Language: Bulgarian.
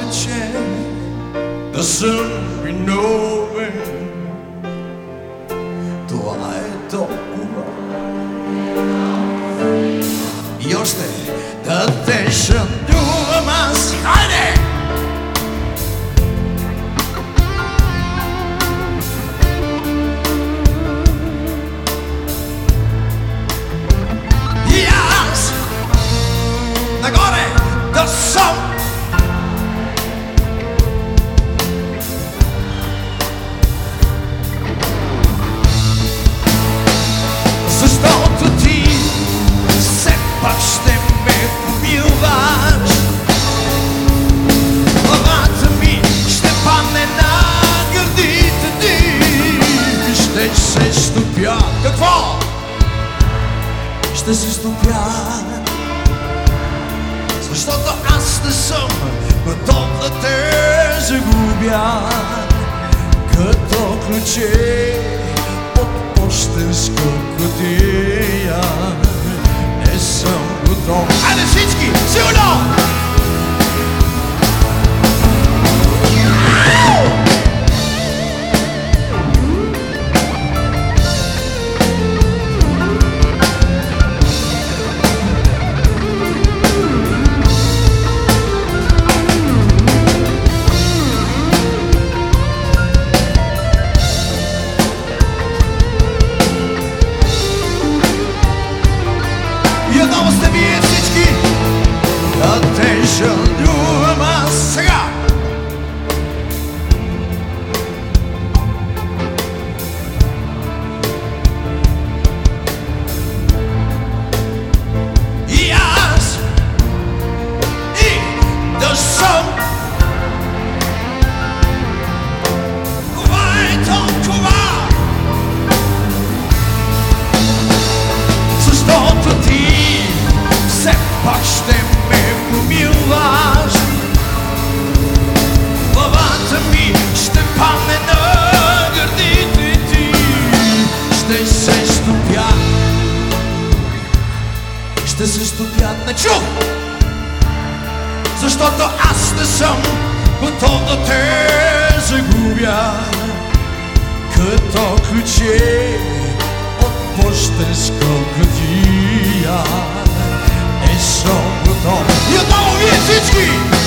ключе да съм виновен. Това е толкова. И още да те шандувам аз. Хайде! И аз нагоре да съм. Защото ти все пак ще ме помилваш. Главата ми ще падне на гърдите ти. Ще се стопя. Какво? Ще се стопя. Защото аз не съм готов да те загубя. Като ключе от пощенска кутия не съм готов. Айде всички, силно! И отново сте вие всички. Attention, аз сега. И аз и да съм. Това е толкова. Защото ти все пак ще ме помилваш. Главата ми ще падне на гърдите ти. Ще се стопя. Ще се стопят. Не чух! Защото аз не съм готов да те загубя. Като ключе от пощенска кутия не съм готов. И отново вие всички!